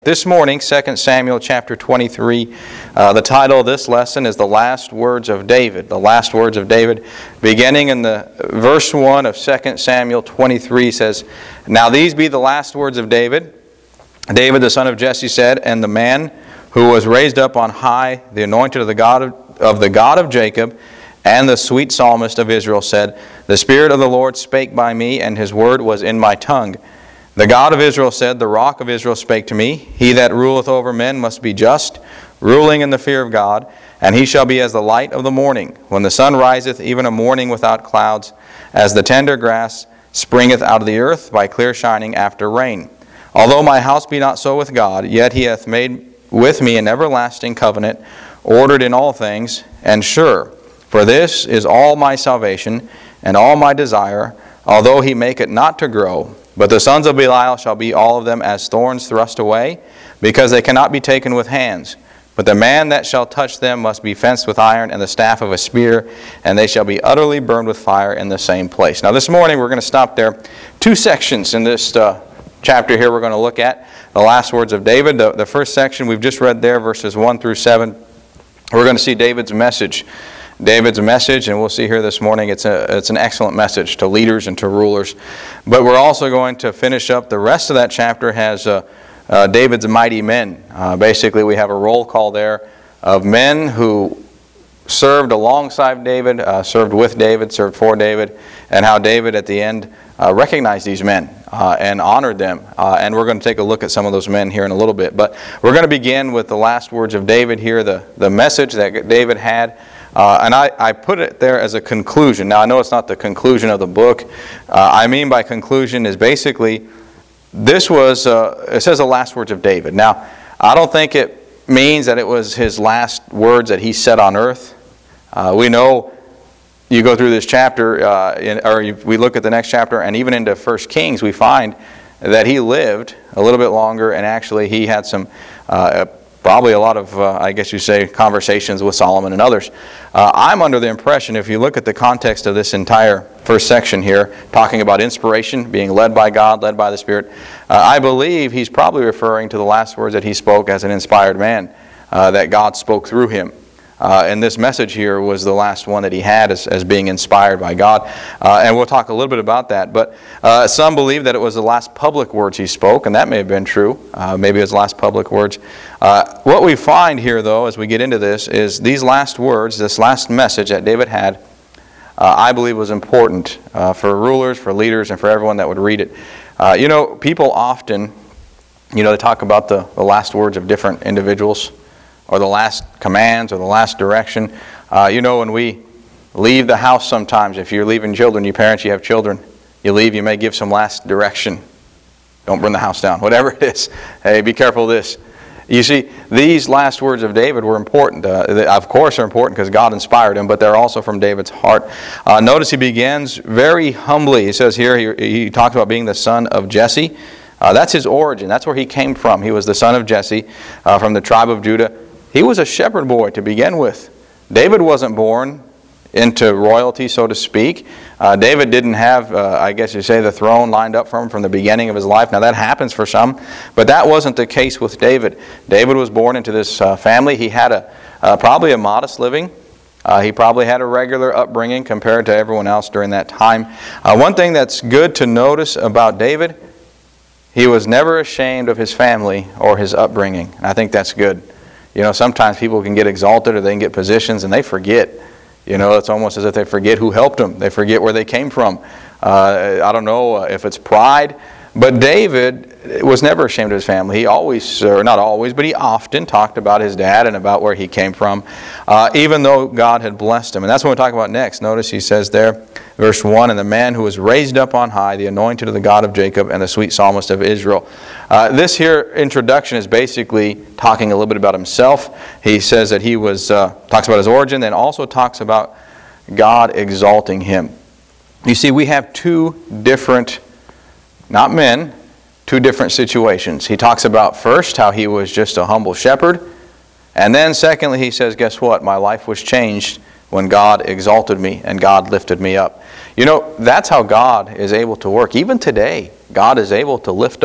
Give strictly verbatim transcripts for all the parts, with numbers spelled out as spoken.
This morning, Second Samuel chapter twenty-three, uh, the title of this lesson is The Last Words of David. The Last Words of David, beginning in the verse one of Second Samuel twenty-three says, "Now these be the last words of David. David the son of Jesse said, and the man who was raised up on high, the anointed of the God of, of the God of Jacob, and the sweet psalmist of Israel said, The Spirit of the Lord spake by me, and His word was in my tongue. The God of Israel said, The rock of Israel spake to me, He that ruleth over men must be just, ruling in the fear of God, and he shall be as the light of the morning, when the sun riseth, even a morning without clouds, as the tender grass springeth out of the earth by clear shining after rain. Although my house be not so with God, yet He hath made with me an everlasting covenant, ordered in all things, and sure. For this is all my salvation, and all my desire, although He make it not to grow. But the sons of Belial shall be all of them as thorns thrust away, because they cannot be taken with hands. But the man that shall touch them must be fenced with iron and the staff of a spear, and they shall be utterly burned with fire in the same place." Now this morning we're going to stop there. Two sections in this uh, chapter here we're going to look at. The last words of David. The, the first section we've just read there, verses one through seven. We're going to see David's message. David's message, and we'll see here this morning, it's a it's an excellent message to leaders and to rulers. But we're also going to finish up, the rest of that chapter has uh, uh, David's mighty men. Uh, basically, we have a roll call there of men who served alongside David, uh, served with David, served for David, and how David at the end uh, recognized these men uh, and honored them. Uh, and we're going to take a look at some of those men here in a little bit. But we're going to begin with the last words of David here, the, the message that David had. Uh, and I, I put it there as a conclusion. Now, I know it's not the conclusion of the book. Uh, I mean by conclusion is basically, this was, uh, it says the last words of David. Now, I don't think it means that it was his last words that he said on earth. Uh, we know, you go through this chapter, uh, in, or you, we look at the next chapter, and even into First Kings, we find that he lived a little bit longer, and actually he had some uh, Probably a lot of, uh, I guess you say, conversations with Solomon and others. Uh, I'm under the impression, if you look at the context of this entire first section here, talking about inspiration, being led by God, led by the Spirit, uh, I believe he's probably referring to the last words that he spoke as an inspired man, uh, that God spoke through him. Uh, and this message here was the last one that he had as, as being inspired by God. Uh, and we'll talk a little bit about that. But uh, some believe that it was the last public words he spoke, and that may have been true. Uh, maybe his last public words. Uh, what we find here, though, as we get into this, is these last words, this last message that David had, uh, I believe was important uh, for rulers, for leaders, and for everyone that would read it. Uh, you know, people often, you know, they talk about the, the last words of different individuals, or the last commands, or the last direction. Uh, you know, when we leave the house sometimes, if you're leaving children, you parents, you have children, you leave, you may give some last direction. Don't burn the house down, whatever it is. Hey, be careful of this. You see, these last words of David were important. Uh, they, of course, are important because God inspired him, but they're also from David's heart. Uh, notice he begins very humbly. He says here, he, he talks about being the son of Jesse. Uh, that's his origin. That's where he came from. He was the son of Jesse uh, from the tribe of Judah. He was a shepherd boy to begin with. David wasn't born into royalty, so to speak. Uh, David didn't have, uh, I guess you say, the throne lined up for him from the beginning of his life. Now that happens for some, but that wasn't the case with David. David was born into this uh, family. He had a uh, probably a modest living. Uh, he probably had a regular upbringing compared to everyone else during that time. Uh, one thing that's good to notice about David, he was never ashamed of his family or his upbringing. And I think that's good. You know, sometimes people can get exalted or they can get positions and they forget. You know, it's almost as if they forget who helped them. They forget where they came from. Uh, I don't know if it's pride. But David was never ashamed of his family. He always, or not always, but he often talked about his dad and about where he came from, uh, even though God had blessed him. And that's what we'll talk about next. Notice he says there, verse one, "And the man who was raised up on high, the anointed of the God of Jacob, and the sweet psalmist of Israel." Uh, this here introduction is basically talking a little bit about himself. He says that he was, uh, talks about his origin, then also talks about God exalting him. You see, we have two different Not men, two different situations. He talks about first how he was just a humble shepherd. And then secondly, he says, guess what? My life was changed when God exalted me and God lifted me up. You know, that's how God is able to work. Even today, God is able to lift up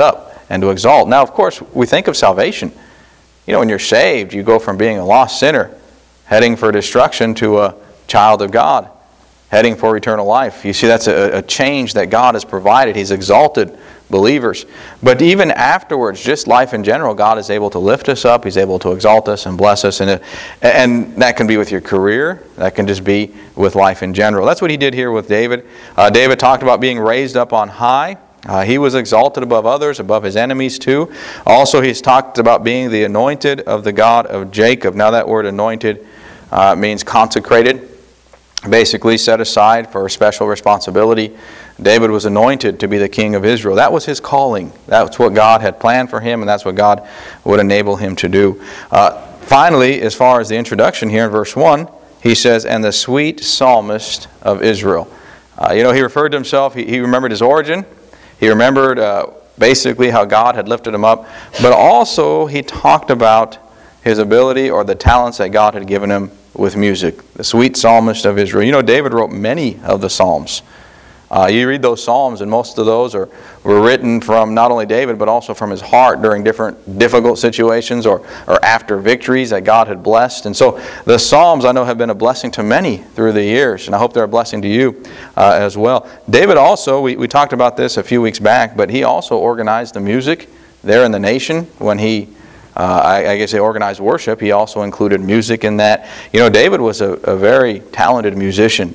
and to exalt. Now, of course, we think of salvation. You know, when you're saved, you go from being a lost sinner, heading for destruction, to a child of God, heading for eternal life. You see, that's a, a change that God has provided. He's exalted believers. But even afterwards, just life in general, God is able to lift us up. He's able to exalt us and bless us. And, it, and that can be with your career. That can just be with life in general. That's what he did here with David. Uh, David talked about being raised up on high. Uh, he was exalted above others, above his enemies too. Also, he's talked about being the anointed of the God of Jacob. Now, that word anointed uh, means consecrated, basically set aside for a special responsibility. David was anointed to be the king of Israel. That was his calling. That's what God had planned for him, and that's what God would enable him to do. Uh, finally, as far as the introduction here in verse one, he says, "And the sweet psalmist of Israel." Uh, you know, he referred to himself, he, he remembered his origin. He remembered uh, basically how God had lifted him up, but also he talked about his ability or the talents that God had given him with music. The sweet psalmist of Israel. You know, David wrote many of the Psalms. Uh, you read those Psalms, and most of those are were written from not only David, but also from his heart during different difficult situations or, or after victories that God had blessed. And so the Psalms, I know, have been a blessing to many through the years, and I hope they're a blessing to you uh, as well. David also, we, we talked about this a few weeks back, but he also organized the music there in the nation when he Uh, I, I guess they organized worship. He also included music in that. You know, David was a, a very talented musician.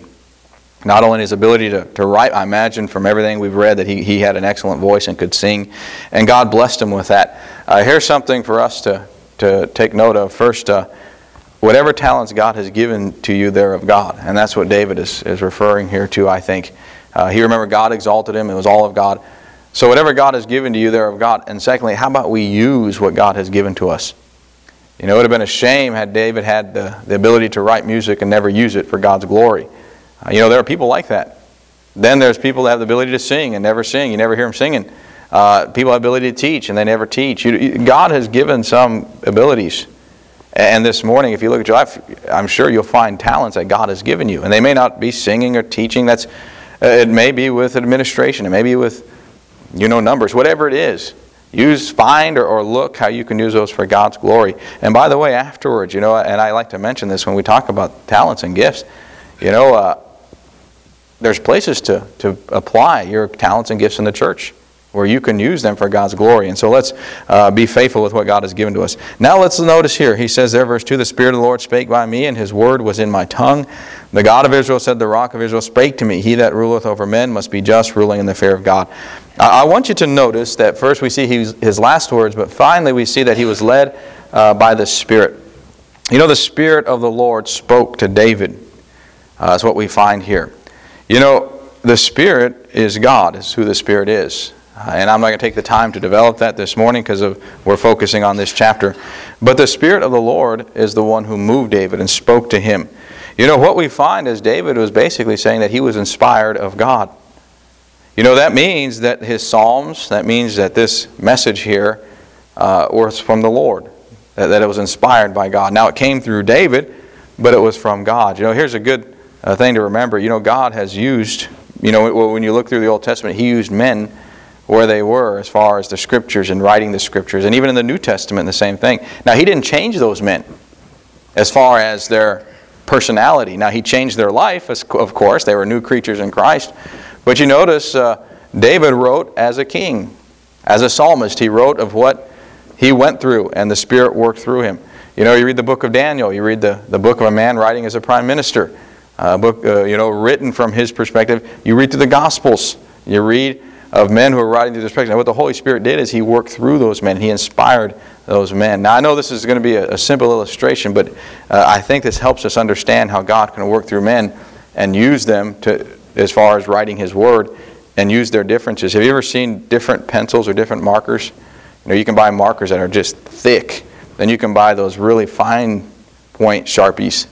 Not only his ability to, to write, I imagine from everything we've read that he, he had an excellent voice and could sing. And God blessed him with that. Uh, here's something for us to, to take note of. First, uh, whatever talents God has given to you, they're of God. And that's what David is, is referring here to, I think. Uh, he remembered God exalted him. It was all of God. So whatever God has given to you, they're of God. And secondly, how about we use what God has given to us? You know, it would have been a shame had David had the, the ability to write music and never use it for God's glory. Uh, you know, there are people like that. Then there's people that have the ability to sing and never sing. You never hear them singing. Uh, people have the ability to teach and they never teach. You, you, God has given some abilities. And this morning, if you look at your life, I'm sure you'll find talents that God has given you. And they may not be singing or teaching. That's uh, it may be with administration. It may be with, you know, numbers. Whatever it is. Use, find, or, or look how you can use those for God's glory. And by the way, afterwards, you know, and I like to mention this when we talk about talents and gifts, you know, uh, there's places to, to apply your talents and gifts in the church where you can use them for God's glory. And so let's uh, be faithful with what God has given to us. Now let's notice here, he says there, verse two, "The Spirit of the Lord spake by me, and His word was in my tongue. The God of Israel said, the Rock of Israel spake to me. He that ruleth over men must be just, ruling in the fear of God." I want you to notice that first we see his, his last words, but finally we see that he was led uh, by the Spirit. You know, the Spirit of the Lord spoke to David. Uh, that's what we find here. You know, the Spirit is God, is who the Spirit is. Uh, and I'm not going to take the time to develop that this morning because of we're focusing on this chapter. But the Spirit of the Lord is the one who moved David and spoke to him. You know, what we find is David was basically saying that he was inspired of God. You know, that means that his Psalms, that means that this message here uh, was from the Lord, that, that it was inspired by God. Now, it came through David, but it was from God. You know, here's a good uh, thing to remember. You know, God has used, you know, when you look through the Old Testament, He used men where they were as far as the Scriptures and writing the Scriptures. And even in the New Testament, the same thing. Now, He didn't change those men as far as their personality. Now, He changed their life, of course. They were new creatures in Christ. But you notice uh, David wrote as a king, as a psalmist. He wrote of what he went through, and the Spirit worked through him. You know, you read the book of Daniel. You read the, the book of a man writing as a prime minister. A book, uh, you know, written from his perspective. You read through the Gospels. You read of men who are writing through this perspective. And what the Holy Spirit did is He worked through those men. He inspired those men. Now, I know this is going to be a, a simple illustration, but uh, I think this helps us understand how God can work through men and use them to, as far as writing His Word, and use their differences. Have you ever seen different pencils or different markers? You know, you can buy markers that are just thick. Then you can buy those really fine point Sharpies.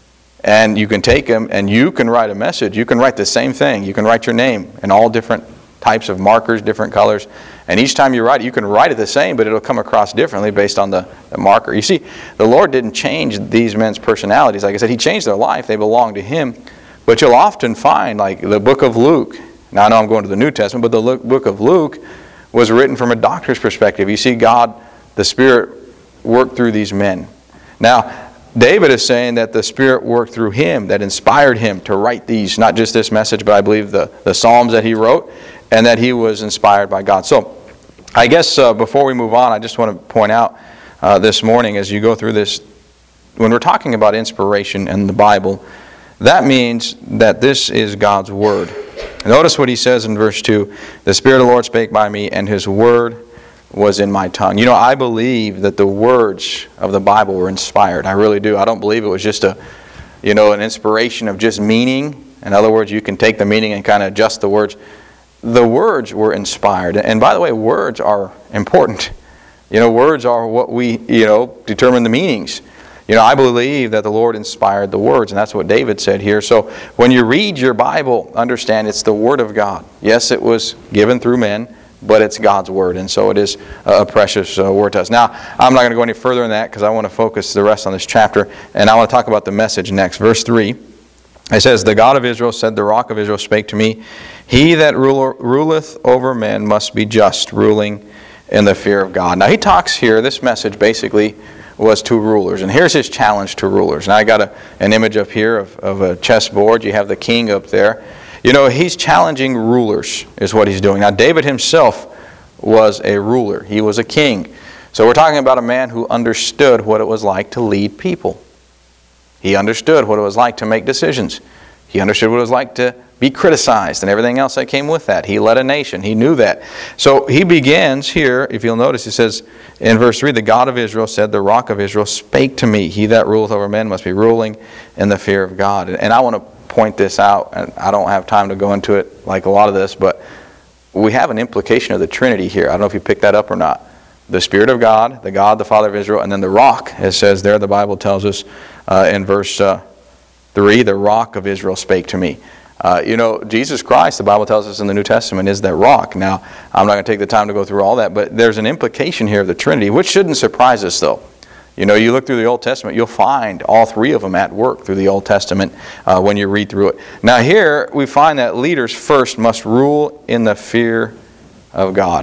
And you can take them and you can write a message. You can write the same thing. You can write your name in all different types of markers, different colors. And each time you write it, you can write it the same, but it'll come across differently based on the, the marker. You see, the Lord didn't change these men's personalities. Like I said, He changed their life. They belong to Him. But you'll often find, like the book of Luke. Now, I know I'm going to the New Testament, but the book of Luke was written from a doctor's perspective. You see God, the Spirit, work through these men. Now, David is saying that the Spirit worked through him, that inspired him to write these, not just this message, but I believe the, the Psalms that he wrote, and that he was inspired by God. So, I guess uh, before we move on, I just want to point out uh, this morning as you go through this, when we're talking about inspiration in the Bible, that means that this is God's Word. Notice what he says in verse two, the Spirit of the Lord spake by me, and his word was in my tongue. You know, I believe that the words of the Bible were inspired. I really do. I don't believe it was just a, you know, an inspiration of just meaning. In other words, you can take the meaning and kind of adjust the words. The words were inspired. And by the way, words are important. You know, words are what we, you know, determine the meanings. You know, I believe that the Lord inspired the words, and that's what David said here. So when you read your Bible, understand it's the Word of God. Yes, it was given through men, but it's God's Word, and so it is a precious uh, word to us. Now, I'm not going to go any further in that because I want to focus the rest on this chapter, and I want to talk about the message next. Verse three, it says, the God of Israel said, the rock of Israel spake to me, he that ruleth over men must be just, ruling in the fear of God. Now, he talks here, this message basically was to rulers, and here's his challenge to rulers. Now, I got a, an image up here of, of a chessboard. You have the king up there. You know, he's challenging rulers is what he's doing. Now, David himself was a ruler. He was a king. So we're talking about a man who understood what it was like to lead people. He understood what it was like to make decisions. He understood what it was like to be criticized and everything else that came with that. He led a nation. He knew that. So he begins here, if you'll notice, he says in verse three, the God of Israel said, the rock of Israel spake to me. He that ruleth over men must be ruling in the fear of God. And I want to point this out, and I don't have time to go into it like a lot of this, but we have an implication of the Trinity here. I don't know if you picked that up or not. The Spirit of God, the God, the Father of Israel, and then the rock, it says there, the Bible tells us uh, in verse uh, three, the rock of Israel spake to me. Uh, you know, Jesus Christ, the Bible tells us in the New Testament, is that rock. Now, I'm not going to take the time to go through all that, but there's an implication here of the Trinity, which shouldn't surprise us, though. You know, you look through the Old Testament, you'll find all three of them at work through the Old Testament uh, when you read through it. Now here, we find that leaders first must rule in the fear of God.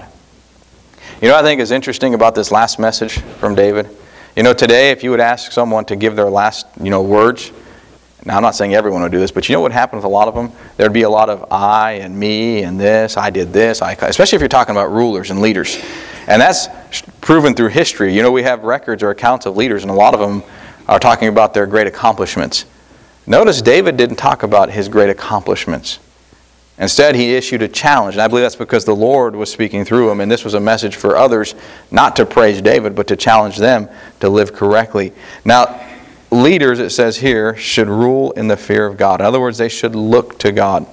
You know what I think is interesting about this last message from David? You know, today, if you would ask someone to give their last, you know, words, now I'm not saying everyone would do this, but you know what happened with a lot of them? There'd be a lot of I and me and this, I did this, I, especially if you're talking about rulers and leaders. And that's proven through history. You know, we have records or accounts of leaders, and a lot of them are talking about their great accomplishments. Notice David didn't talk about his great accomplishments. Instead, he issued a challenge. And I believe that's because the Lord was speaking through him, and this was a message for others, not to praise David, but to challenge them to live correctly. Now, leaders, it says here, should rule in the fear of God. In other words, they should look to God.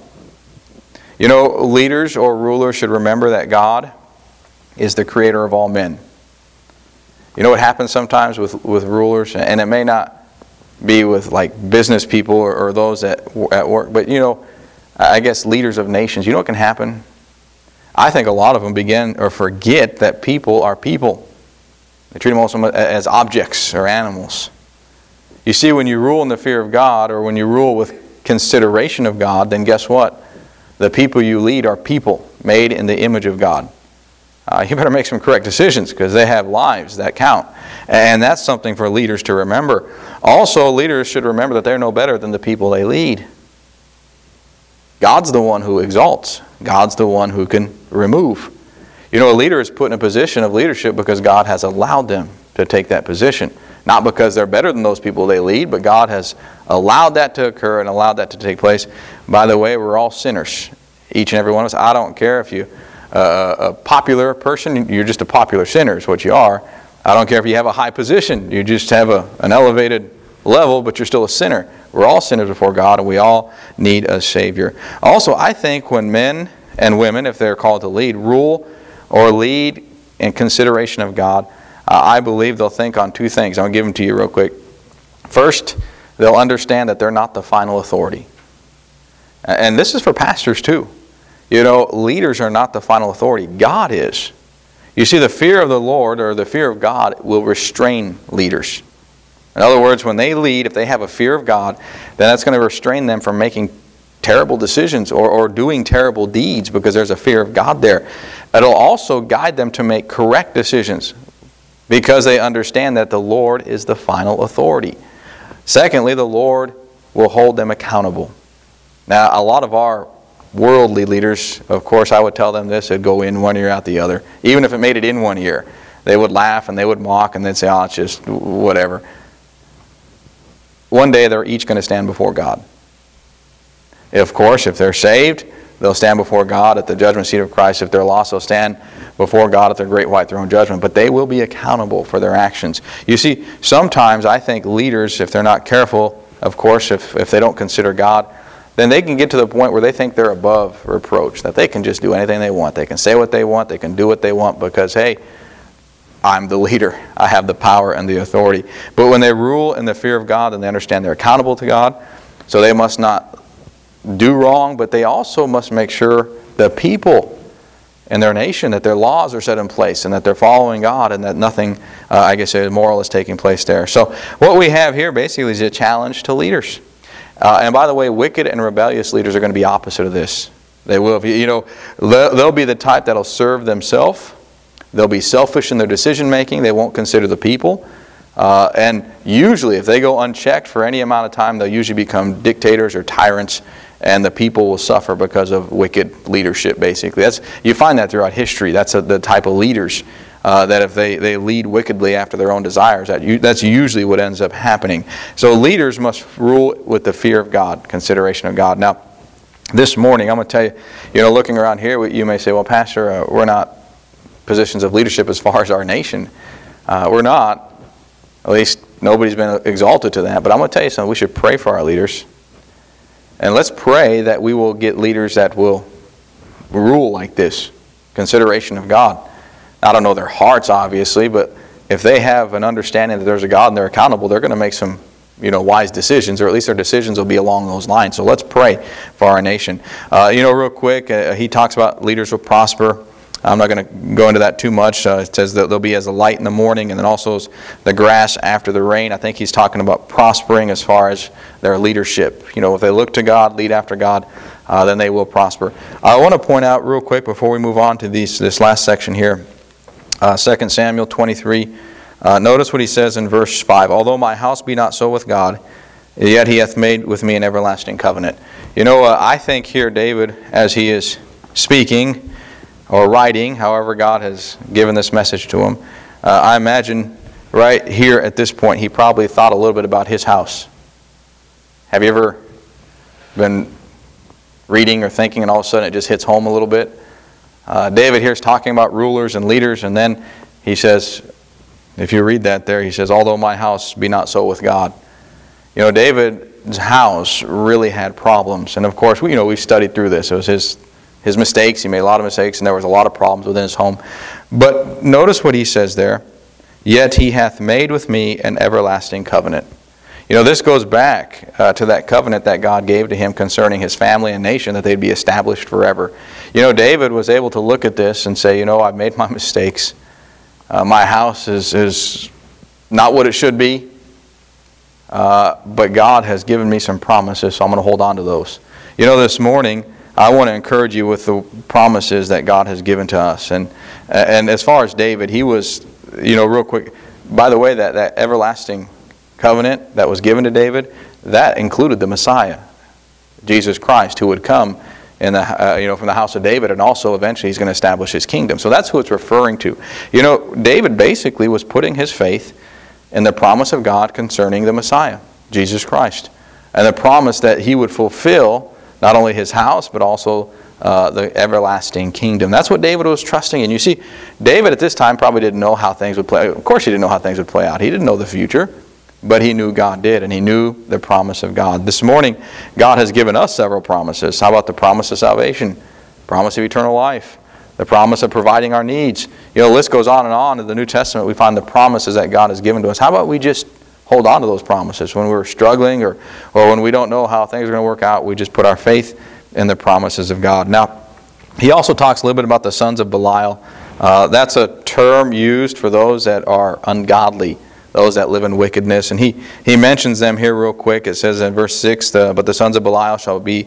You know, leaders or rulers should remember that God is the creator of all men. You know what happens sometimes with, with rulers, and it may not be with like business people or, or those at, at work, but you know, I guess leaders of nations, you know what can happen? I think a lot of them begin or forget that people are people. They treat them also as objects or animals. You see, when you rule in the fear of God, or when you rule with consideration of God, then guess what? The people you lead are people made in the image of God. Uh, you better make some correct decisions because they have lives that count. And that's something for leaders to remember. Also, leaders should remember that they're no better than the people they lead. God's the one who exalts. God's the one who can remove. You know, a leader is put in a position of leadership because God has allowed them to take that position. Not because they're better than those people they lead, but God has allowed that to occur and allowed that to take place. By the way, we're all sinners, each and every one of us. I don't care if you're uh, a popular person, you're just a popular sinner is what you are. I don't care if you have a high position, you just have a, an elevated level, but you're still a sinner. We're all sinners before God, and we all need a Savior. Also, I think when men and women, if they're called to lead, rule or lead in consideration of God, uh, I believe they'll think on two things. I'll give them to you real quick. First, they'll understand that they're not the final authority. And this is for pastors too. You know, leaders are not the final authority. God is. You see, the fear of the Lord or the fear of God will restrain leaders. In other words, when they lead, if they have a fear of God, then that's going to restrain them from making terrible decisions or, or doing terrible deeds because there's a fear of God there. it'll also guide them to make correct decisions because they understand that the Lord is the final authority. Secondly, the Lord will hold them accountable. Now, a lot of our worldly leaders, of course, I would tell them this, it'd go in one ear, out the other. Even if it made it in one ear, they would laugh and they would mock and they'd say, oh, it's just whatever. One day they're each going to stand before God. Of course, if they're saved, they'll stand before God at the judgment seat of Christ. If they're lost, they'll stand before God at the great white throne judgment. But they will be accountable for their actions. You see, sometimes I think leaders, if they're not careful, of course, if, if they don't consider God, then they can get to the point where they think they're above reproach, that they can just do anything they want. They can say what they want, they can do what they want because, hey, I'm the leader. I have the power and the authority. But when they rule in the fear of God, then they understand they're accountable to God, so they must not do wrong, but they also must make sure the people in their nation, that their laws are set in place and that they're following God and that nothing, uh, I guess, immoral is taking place there. So what we have here basically is a challenge to leaders. Uh, and by the way, wicked and rebellious leaders are going to be opposite of this. They will, you know, they'll be the type that'll serve themselves. They'll be selfish in their decision making. They won't consider the people. Uh, and usually, if they go unchecked for any amount of time, they'll usually become dictators or tyrants, and the people will suffer because of wicked leadership, basically. That's, you find that throughout history. That's a, the type of leaders uh, that if they, they lead wickedly after their own desires, that you, that's usually what ends up happening. So leaders must rule with the fear of God, consideration of God. Now, this morning, I'm going to tell you, you know, looking around here, you may say, well, Pastor, uh, we're not positions of leadership as far as our nation. Uh, we're not. At least nobody's been exalted to that. But I'm going to tell you something. We should pray for our leaders. And let's pray that we will get leaders that will rule like this. Consideration of God. I don't know their hearts, obviously, but if they have an understanding that there's a God and they're accountable, they're going to make some, you know, wise decisions, or at least their decisions will be along those lines. So let's pray for our nation. Uh, you know, real quick, uh, he talks about leaders will prosper. I'm not going to go into that too much. Uh, it says that they'll be as a light in the morning and then also as the grass after the rain. I think he's talking about prospering as far as their leadership. You know, if they look to God, lead after God, uh, then they will prosper. I want to point out real quick before we move on to these, this last section here, uh, Second Samuel twenty-three. Uh, notice what he says in verse five. Although my house be not so with God, yet he hath made with me an everlasting covenant. You know, uh, I think here David, as he is speaking, or writing, however God has given this message to him, uh, I imagine right here at this point he probably thought a little bit about his house. Have you ever been reading or thinking and all of a sudden it just hits home a little bit? Uh, David here is talking about rulers and leaders, and then he says, if you read that there, he says, although my house be not so with God. You know, David's house really had problems, and of course, we, you know, we've studied through this. It was his His mistakes, he made a lot of mistakes, and there was a lot of problems within his home. But notice what he says there. Yet he hath made with me an everlasting covenant. You know, this goes back uh, to that covenant that God gave to him concerning his family and nation, that they'd be established forever. You know, David was able to look at this and say, you know, I've made my mistakes. Uh, my house is, is not what it should be. Uh, but God has given me some promises, so I'm going to hold on to those. You know, this morning, I want to encourage you with the promises that God has given to us. And and as far as David, he was, you know, real quick, by the way, that, that everlasting covenant that was given to David, that included the Messiah, Jesus Christ, who would come in the, uh, you know, from the house of David, and also eventually he's going to establish his kingdom. So that's who it's referring to. You know, David basically was putting his faith in the promise of God concerning the Messiah, Jesus Christ, and the promise that he would fulfill not only his house, but also uh, the everlasting kingdom. That's what David was trusting in. You see, David at this time probably didn't know how things would play out. Of course he didn't know how things would play out. He didn't know the future, but he knew God did, and he knew the promise of God. This morning, God has given us several promises. How about the promise of salvation? Promise of eternal life. The promise of providing our needs. You know, the list goes on and on. In the New Testament, we find the promises that God has given to us. How about we just hold on to those promises when we're struggling, or, or when we don't know how things are going to work out? We just put our faith in the promises of God. Now, he also talks a little bit about the sons of Belial. Uh, that's a term used for those that are ungodly, those that live in wickedness. And he, he mentions them here real quick. It says in verse six, the, but the sons of Belial shall be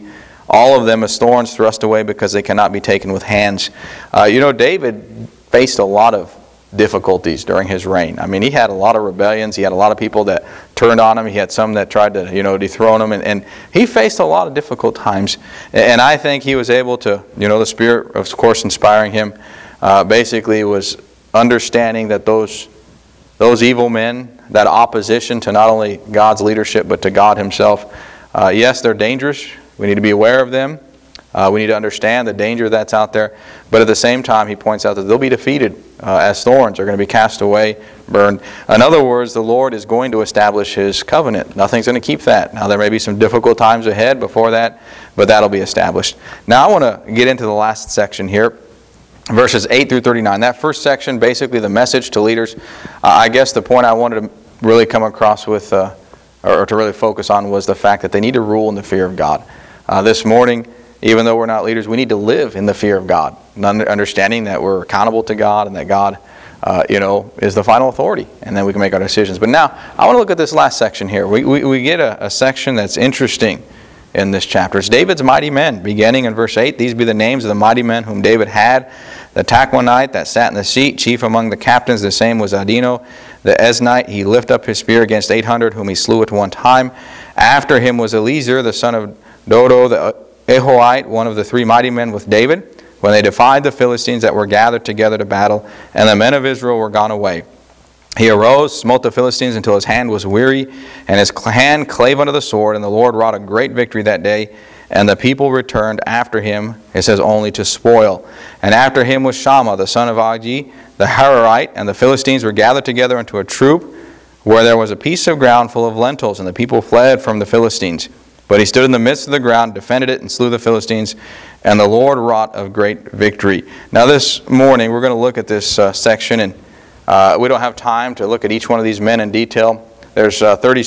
all of them as thorns thrust away because they cannot be taken with hands. Uh, you know, David faced a lot of difficulties during his reign. I mean, he had a lot of rebellions. He had a lot of people that turned on him. He had some that tried to, you know, dethrone him. And, and he faced a lot of difficult times. And I think he was able to, you know, the Spirit, of course, inspiring him, uh, basically was understanding that those those evil men, that opposition to not only God's leadership but to God Himself, uh, yes, they're dangerous. We need to be aware of them. Uh, we need to understand the danger that's out there. But at the same time, he points out that they'll be defeated uh, as thorns. They're going to be cast away, burned. In other words, the Lord is going to establish His covenant. Nothing's going to keep that. Now, there may be some difficult times ahead before that, but that'll be established. Now, I want to get into the last section here, verses eight through thirty-nine. That first section, basically the message to leaders. Uh, I guess the point I wanted to really come across with, uh, or, or to really focus on, was the fact that they need to rule in the fear of God. Uh, this morning, even though we're not leaders, we need to live in the fear of God, understanding that we're accountable to God and that God, uh, you know, is the final authority, and then we can make our decisions. But now, I want to look at this last section here. We we, we get a, a section that's interesting in this chapter. It's David's mighty men, beginning in verse eight. These be the names of the mighty men whom David had. The Tachmonite that sat in the seat, chief among the captains, the same was Adino. The Eznite, he lifted up his spear against eight hundred, whom he slew at one time. After him was Eliezer, the son of Dodo, the Ahoite, one of the three mighty men with David, when they defied the Philistines that were gathered together to battle, and the men of Israel were gone away. He arose, smote the Philistines until his hand was weary, and his hand clave unto the sword, and the Lord wrought a great victory that day, and the people returned after him, it says, only to spoil. And after him was Shammah, the son of Agi, the Hararite, and the Philistines were gathered together into a troop, where there was a piece of ground full of lentils, and the people fled from the Philistines. But he stood in the midst of the ground, defended it, and slew the Philistines, and the Lord wrought a great victory. Now this morning, we're going to look at this uh, section, and uh, we don't have time to look at each one of these men in detail. There's uh, thirty,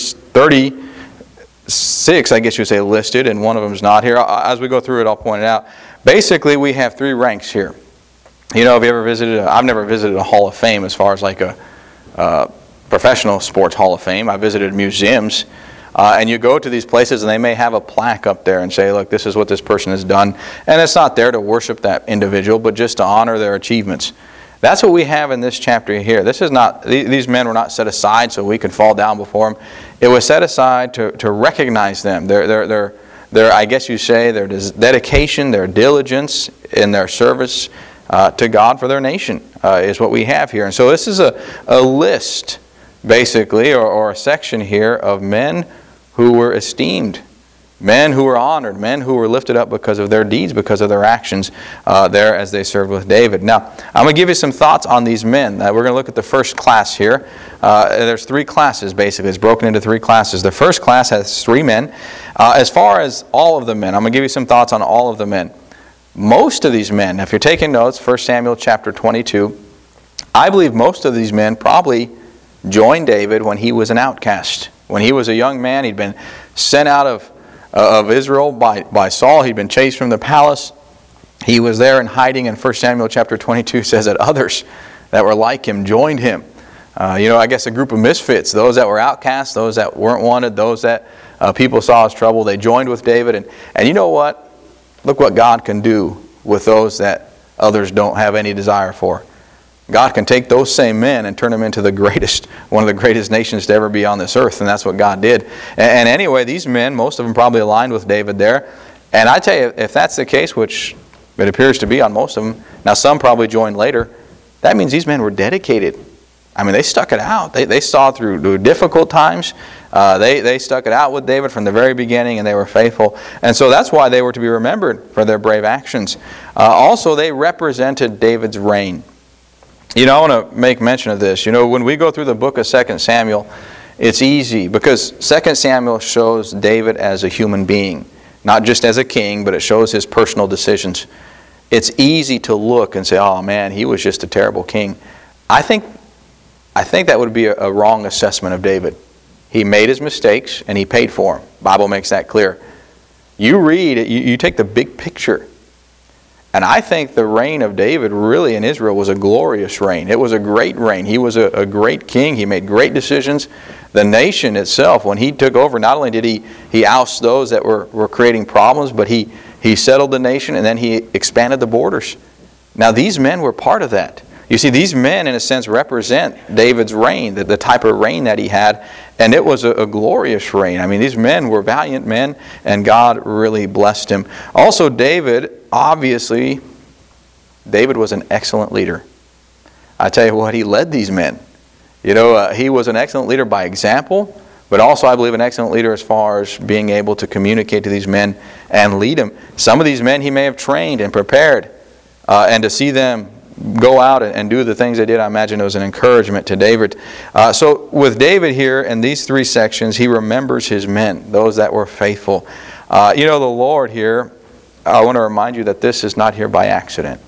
thirty-six, I guess you would say, listed, and one of them is not here. As we go through it, I'll point it out. Basically, we have three ranks here. You know, have you ever visited, a, I've never visited a Hall of Fame as far as like a uh, professional sports Hall of Fame. I visited museums. Uh, and you go to these places and they may have a plaque up there and say, look, this is what this person has done. And it's not there to worship that individual, but just to honor their achievements. That's what we have in this chapter here. This is not, these men were not set aside so we could fall down before them. It was set aside to, to recognize them. Their, their, their, their, I guess you say, their dedication, their diligence in their service uh, to God for their nation uh, is what we have here. And so this is a, a list, basically, or, or a section here of men who were esteemed, men who were honored, men who were lifted up because of their deeds, because of their actions uh, there as they served with David. Now, I'm going to give you some thoughts on these men. Uh, we're going to look at the first class here. Uh, there's three classes, basically. It's broken into three classes. The first class has three men. Uh, as far as all of the men, I'm going to give you some thoughts on all of the men. Most of these men, if you're taking notes, First Samuel chapter twenty-two, I believe most of these men probably joined David when he was an outcast. When he was a young man, he'd been sent out of, uh, of Israel by, by Saul. He'd been chased from the palace. He was there in hiding, and First Samuel chapter twenty-two says that others that were like him joined him. Uh, you know, I guess a group of misfits, those that were outcasts, those that weren't wanted, those that uh, people saw as trouble, they joined with David. And, and you know what? Look what God can do with those that others don't have any desire for. God can take those same men and turn them into the greatest, one of the greatest nations to ever be on this earth, and that's what God did. And, and anyway, these men, most of them probably aligned with David there. And I tell you, if that's the case, which it appears to be on most of them, now some probably joined later, that means these men were dedicated. I mean, they stuck it out. They, they saw through, through difficult times. Uh, they, they stuck it out with David from the very beginning, and they were faithful. And so that's why they were to be remembered for their brave actions. Uh, also, they represented David's reign. You know, I want to make mention of this. You know, when we go through the book of Second Samuel, it's easy because Second Samuel shows David as a human being, not just as a king, but it shows his personal decisions. It's easy to look and say, oh man, he was just a terrible king. I think, I think that would be a, a wrong assessment of David. He made his mistakes and he paid for them. The Bible makes that clear. You read it, you, you take the big picture. And I think the reign of David really in Israel was a glorious reign. It was a great reign. He was a, a great king. He made great decisions. The nation itself, when he took over, not only did he, he oust those that were, were creating problems, but he, He settled the nation, and then he expanded the borders. Now these men were part of that. You see, these men, in a sense, represent David's reign, the, the type of reign that he had, and it was a, a glorious reign. I mean, these men were valiant men, and God really blessed him. Also, David, obviously, David was an excellent leader. I tell you what, he led these men. You know, uh, he was an excellent leader by example, but also, I believe, an excellent leader as far as being able to communicate to these men and lead them. Some of these men he may have trained and prepared, uh, and to see them go out and do the things they did, I imagine it was an encouragement to David. Uh, so with David here in these three sections, he remembers his men, those that were faithful. Uh, you know, the Lord here, I want to remind you that this is not here by accident.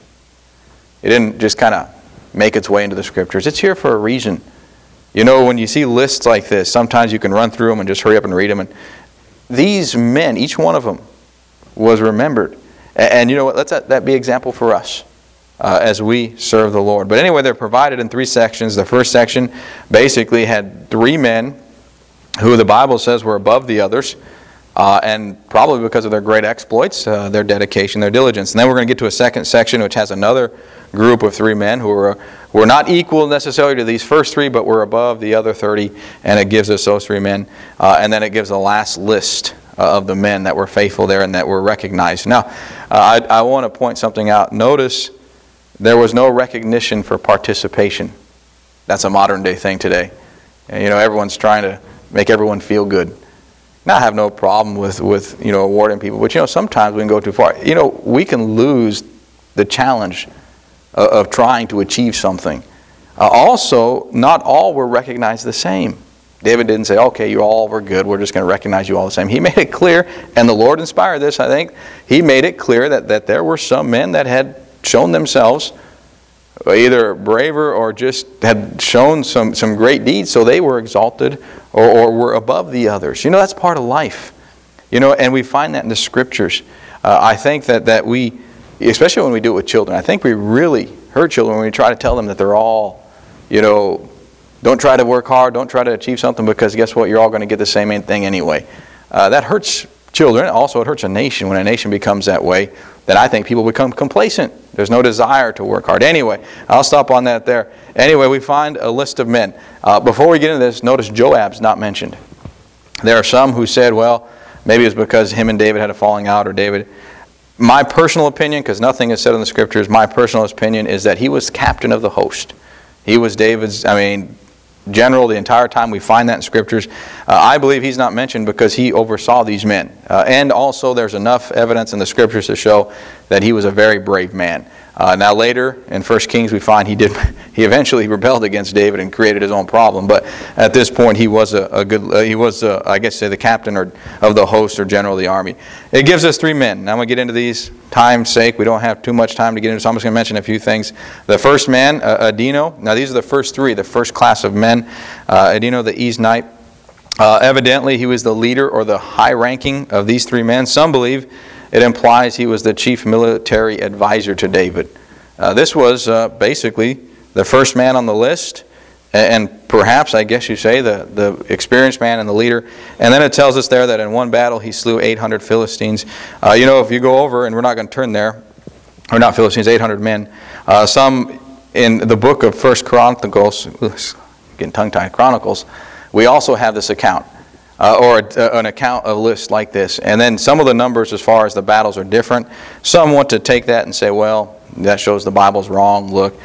It didn't just kind of make its way into the Scriptures. It's here for a reason. You know, when you see lists like this, sometimes you can run through them and just hurry up and read them. And these men, each one of them, was remembered. And, and you know what? Let that, that be an example for us. Uh, as we serve the Lord. But anyway, they're provided in three sections. The first section basically had three men who the Bible says were above the others, uh, and probably because of their great exploits, uh, their dedication, their diligence. And then we're going to get to a second section which has another group of three men who were, were not equal necessarily to these first three, but were above the other thirty, and it gives us those three men. Uh, and then it gives the last list uh, of the men that were faithful there and that were recognized. Now, uh, I, I want to point something out. Notice there was no recognition for participation. That's a modern day thing today. You know, everyone's trying to make everyone feel good. Now, I have no problem with, with you know, awarding people, but you know, sometimes we can go too far. You know, we can lose the challenge of, of trying to achieve something. Uh, also, not all were recognized the same. David didn't say, okay, you all were good, we're just going to recognize you all the same. He made it clear, and the Lord inspired this, I think. He made it clear that, that there were some men that had shown themselves either braver or just had shown some, some great deeds, so they were exalted or, or were above the others. You know, that's part of life. You know, and we find that in the Scriptures. Uh, I think that, that we, especially when we do it with children, I think we really hurt children when we try to tell them that they're all, you know, don't try to work hard, don't try to achieve something, because guess what, you're all going to get the same thing anyway. Uh, that hurts children. Also, it hurts a nation. When a nation becomes that way, then I think people become complacent. There's no desire to work hard. Anyway, I'll stop on that there. Anyway, we find a list of men. Uh, before we get into this, notice Joab's not mentioned. There are some who said, well, maybe it's because him and David had a falling out, or David. My personal opinion, because nothing is said in the Scriptures, my personal opinion is that he was captain of the host. He was David's, I mean, general the entire time. We find that in Scriptures. Uh, I believe he's not mentioned because he oversaw these men. Uh, and also there's enough evidence in the Scriptures to show that he was a very brave man. Uh, now later in First Kings we find he did he eventually rebelled against David and created his own problem. But at this point he was a, a good uh, he was a, I guess say the captain or of the host or general of the army. It gives us three men. Now I'm going to get into these. Time's sake, we don't have too much time to get into, so I'm just going to mention a few things. The first man, uh, Adino. Now these are the first three, the first class of men. Uh, Adino the Eznite. Uh, evidently he was the leader or the high ranking of these three men. Some believe it implies he was the chief military advisor to David. Uh, this was uh, basically the first man on the list, and perhaps, I guess you say, the, the experienced man and the leader. And then it tells us there that in one battle he slew eight hundred Philistines. Uh, you know, if you go over, and we're not going to turn there, or not Philistines, eight hundred men. Uh, some in the book of First Chronicles, getting tongue-tied, Chronicles, we also have this account. Uh, or a, uh, an account of lists like this. And then some of the numbers as far as the battles are different. Some want to take that and say, well, that shows the Bible's wrong. Look,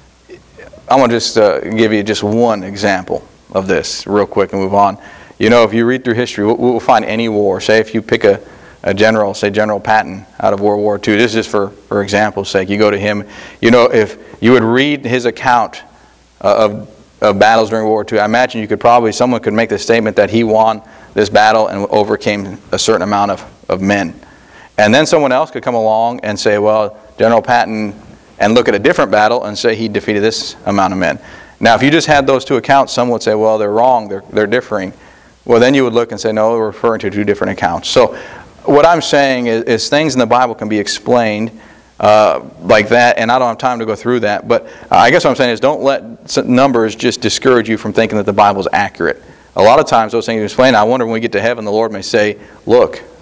I want to just uh, give you just one example of this real quick and move on. You know, if you read through history, we'll, we'll find any war. Say if you pick a, a general, say General Patton out of World War Two. This is just for, for example's sake. You go to him. You know, if you would read his account uh, of of battles during World War Two, I imagine you could probably, someone could make the statement that he won this battle and overcame a certain amount of, of men. And then someone else could come along and say, well, General Patton, and look at a different battle and say he defeated this amount of men. Now, if you just had those two accounts, some would say, well, they're wrong, they're, they're differing. Well, then you would look and say, no, we're referring to two different accounts. So what I'm saying is, is things in the Bible can be explained Uh, like that, and I don't have time to go through that, but uh, I guess what I'm saying is don't let numbers just discourage you from thinking that the Bible is accurate. A lot of times those things are explained. I wonder when we get to heaven, the Lord may say, look,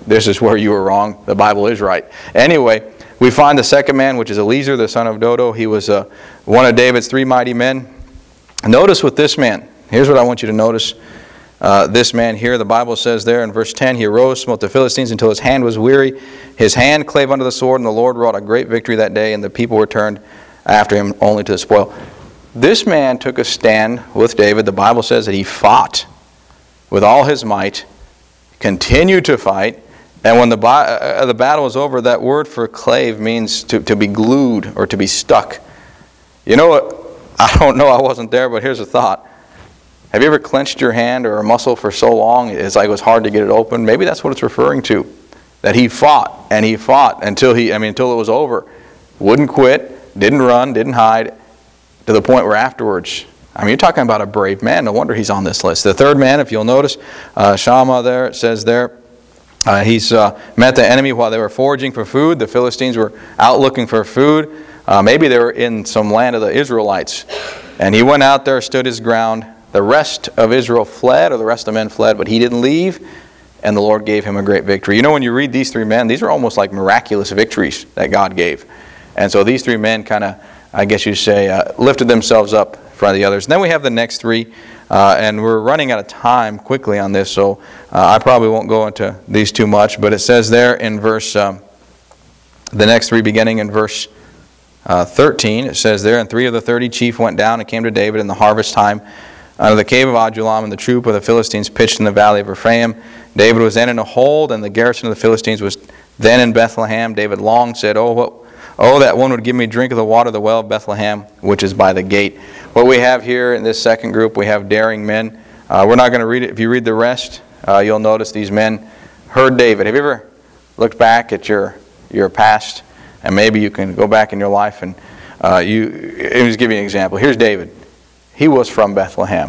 this is where you were wrong. The Bible is right. Anyway, we find the second man, which is Eliezer, the son of Dodo. He was uh, one of David's three mighty men. Notice with this man, here's what I want you to notice. Uh, this man here, the Bible says there in verse ten, he arose, smote the Philistines until his hand was weary. His hand clave unto the sword, and the Lord wrought a great victory that day, and the people returned after him only to the spoil. This man took a stand with David. The Bible says that he fought with all his might, continued to fight, and when the, uh, the battle was over, that word for clave means to, to be glued or to be stuck. You know what? I don't know, I wasn't there, but here's a thought. Have you ever clenched your hand or a muscle for so long it's like it was hard to get it open? Maybe that's what it's referring to. That he fought and he fought until he, I mean, until it was over. Wouldn't quit, didn't run, didn't hide, to the point where afterwards, I mean, you're talking about a brave man. No wonder he's on this list. The third man, if you'll notice, uh, Shammah there, it says there, uh, he's uh, met the enemy while they were foraging for food. The Philistines were out looking for food. Uh, maybe they were in some land of the Israelites. And he went out there, stood his ground. The rest of Israel fled, or the rest of the men fled, but he didn't leave, and the Lord gave him a great victory. You know, when you read these three men, these are almost like miraculous victories that God gave. And so these three men kind of, I guess you'd say, uh, lifted themselves up in front of the others. And then we have the next three, uh, and we're running out of time quickly on this, so uh, I probably won't go into these too much, but it says there in verse, um, the next three beginning in verse uh, thirteen, it says there, and three of the thirty chief went down and came to David in the harvest time, under the cave of Adullam, and the troop of the Philistines pitched in the valley of Ephraim. David was then in a hold, and the garrison of the Philistines was then in Bethlehem. David long said, Oh, what, oh, that one would give me drink of the water of the well of Bethlehem, which is by the gate. What we have here in this second group, we have daring men. Uh, we're not going to read it. If you read the rest, uh, you'll notice these men heard David. Have you ever looked back at your your past? And maybe you can go back in your life and uh, you. Let me just give you an example. Here's David. He was from Bethlehem.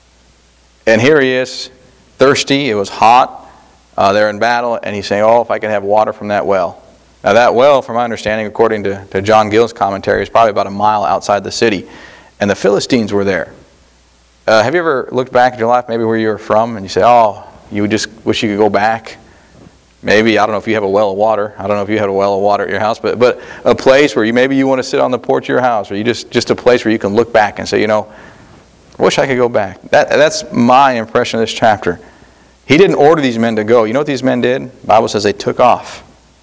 And here he is, thirsty. It was hot. Uh, they're in battle. And he's saying, oh, if I can have water from that well. Now that well, from my understanding, according to, to John Gill's commentary, is probably about a mile outside the city. And the Philistines were there. Uh, have you ever looked back at your life, maybe where you were from, and you say, oh, you would just wish you could go back? Maybe, I don't know if you have a well of water. I don't know if you have a well of water at your house, but but a place where you maybe you want to sit on the porch of your house, or you just, just a place where you can look back and say, you know, I wish I could go back. That, that's my impression of this chapter. He didn't order these men to go. You know what these men did? The Bible says they took off,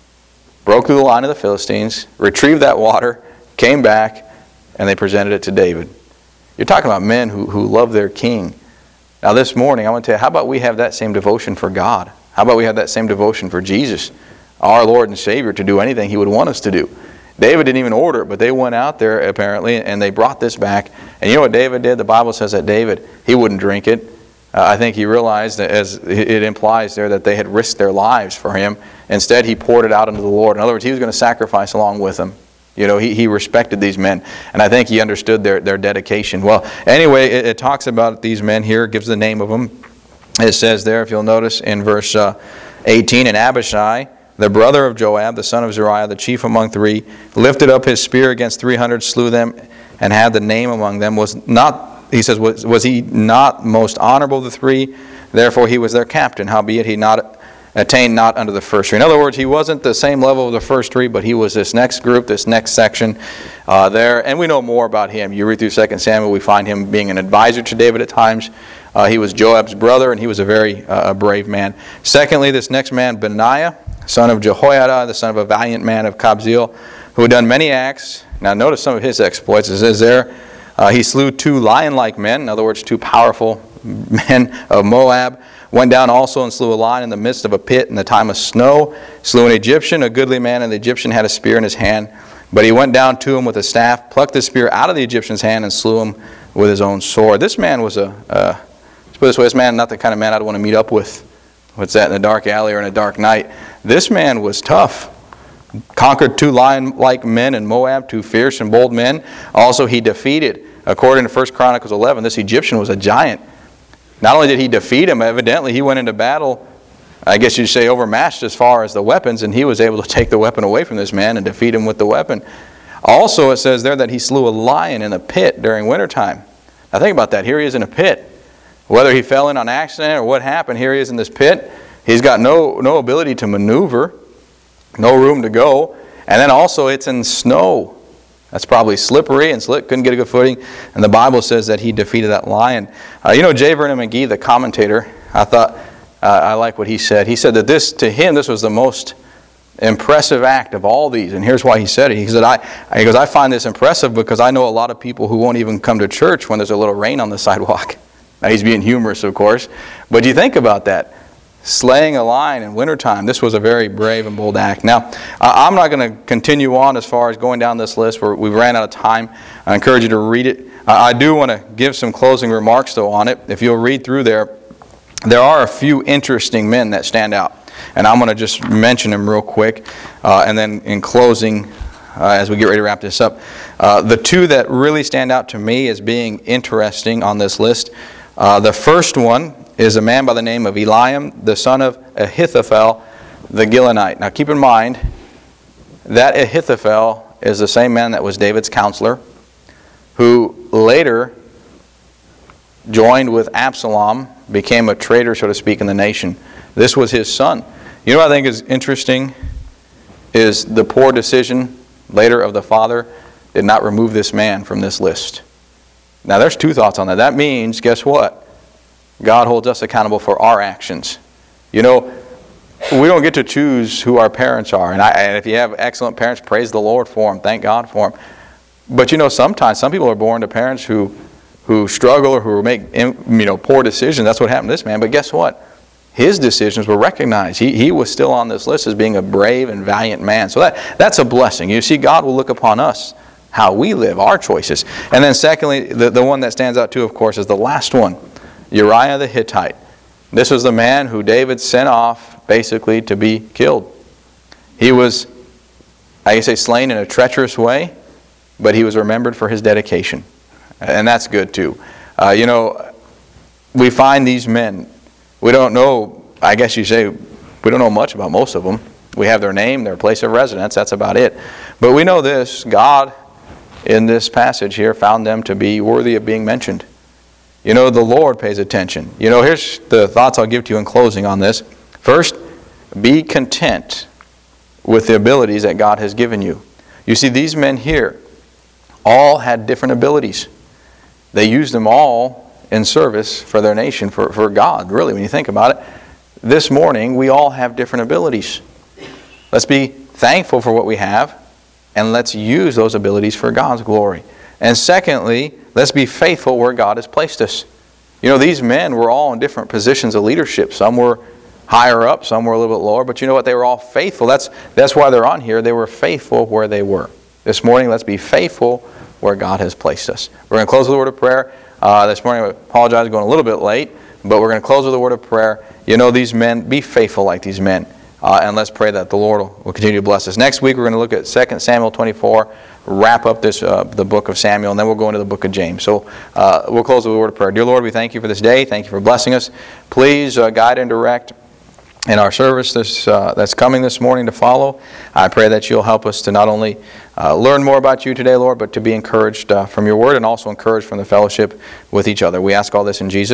broke through the line of the Philistines, retrieved that water, came back, and they presented it to David. You're talking about men who, who love their king. Now this morning, I want to tell you, how about we have that same devotion for God? How about we have that same devotion for Jesus, our Lord and Savior, to do anything He would want us to do? David didn't even order it, but they went out there apparently, and they brought this back. And you know what David did? The Bible says that David, he wouldn't drink it. Uh, I think he realized, that as it implies there, that they had risked their lives for him. Instead, he poured it out unto the Lord. In other words, he was going to sacrifice along with them. You know, he, he respected these men, and I think he understood their, their dedication. Well, anyway, it, it talks about these men here, gives the name of them. It says there, if you'll notice in verse uh, eighteen, and Abishai, the brother of Joab, the son of Zeruiah, the chief among three, lifted up his spear against three hundred, slew them, and had the name among them. Was not, he says, was, was he not most honorable of the three? Therefore he was their captain, howbeit he not attained not unto the first three. In other words, he wasn't the same level of the first three, but he was this next group, this next section uh, there. And we know more about him. You read through Second Samuel, we find him being an advisor to David at times. Uh, he was Joab's brother, and he was a very uh, a brave man. Secondly, this next man, Benaiah, son of Jehoiada, the son of a valiant man of Kabzeel, who had done many acts. Now notice some of his exploits. It says there, uh, he slew two lion-like men, in other words, two powerful men of Moab. Went down also and slew a lion in the midst of a pit in the time of snow. Slew an Egyptian, a goodly man, and the Egyptian had a spear in his hand. But he went down to him with a staff, plucked the spear out of the Egyptian's hand, and slew him with his own sword. This man was a, uh, let's put it this way, this man not the kind of man I'd want to meet up with. What's that, in a dark alley or in a dark night? This man was tough. Conquered two lion-like men in Moab, two fierce and bold men. Also he defeated, according to First Chronicles eleven, this Egyptian was a giant. Not only did he defeat him, evidently he went into battle, I guess you'd say overmatched as far as the weapons, and he was able to take the weapon away from this man and defeat him with the weapon. Also it says there that he slew a lion in a pit during wintertime. Now think about that. Here he is in a pit. Whether he fell in on accident or what happened, here he is in this pit. He's got no, no ability to maneuver, no room to go. And then also it's in snow. That's probably slippery and slick, couldn't get a good footing. And the Bible says that he defeated that lion. Uh, you know, J. Vernon McGee, the commentator, I thought, uh, I like what he said. He said that this, to him, this was the most impressive act of all these. And here's why he said it. He said, I, he goes, I find this impressive because I know a lot of people who won't even come to church when there's a little rain on the sidewalk. Now, he's being humorous, of course. But you think about that. Slaying a lion in wintertime, this was a very brave and bold act. Now, I'm not going to continue on as far as going down this list. Where we ran out of time. I encourage you to read it. I do want to give some closing remarks, though, on it. If you'll read through there, there are a few interesting men that stand out. And I'm going to just mention them real quick. Uh, and then in closing, uh, as we get ready to wrap this up, uh, the two that really stand out to me as being interesting on this list, uh, the first one is a man by the name of Eliam, the son of Ahithophel, the Gilonite. Now keep in mind, that Ahithophel is the same man that was David's counselor, who later joined with Absalom, became a traitor, so to speak, in the nation. This was his son. You know what I think is interesting is the poor decision later of the father did not remove this man from this list. Now there's two thoughts on that. That means, guess what? God holds us accountable for our actions. You know, we don't get to choose who our parents are. And, I, and if you have excellent parents, praise the Lord for them. Thank God for them. But you know, sometimes some people are born to parents who who struggle or who make you know poor decisions. That's what happened to this man. But guess what? His decisions were recognized. He, he was still on this list as being a brave and valiant man. So that, that's a blessing. You see, God will look upon us, how we live, our choices. And then secondly, the, the one that stands out too, of course, is the last one. Uriah the Hittite. This was the man who David sent off basically to be killed. He was, I say, slain in a treacherous way, but he was remembered for his dedication. And that's good too. Uh, you know, we find these men. We don't know, I guess you say, we don't know much about most of them. We have their name, their place of residence, that's about it. But we know this, God, in this passage here, found them to be worthy of being mentioned. You know, the Lord pays attention. You know, here's the thoughts I'll give to you in closing on this. First, be content with the abilities that God has given you. You see, these men here all had different abilities. They used them all in service for their nation, for, for God, really, when you think about it. This morning, we all have different abilities. Let's be thankful for what we have, and let's use those abilities for God's glory. And secondly, let's be faithful where God has placed us. You know, these men were all in different positions of leadership. Some were higher up, some were a little bit lower, but you know what? They were all faithful. That's, that's why they're on here. They were faithful where they were. This morning, let's be faithful where God has placed us. We're going to close with a word of prayer. Uh, this morning, I apologize for going a little bit late, but we're going to close with a word of prayer. You know, these men, be faithful like these men. Uh, and let's pray that the Lord will, will continue to bless us. Next week, we're going to look at Second Samuel twenty-four, wrap up this uh, the book of Samuel, and then we'll go into the book of James. So uh, we'll close with a word of prayer. Dear Lord, we thank you for this day. Thank you for blessing us. Please uh, guide and direct in our service this, uh, that's coming this morning to follow. I pray that you'll help us to not only uh, learn more about you today, Lord, but to be encouraged uh, from your word and also encouraged from the fellowship with each other. We ask all this in Jesus'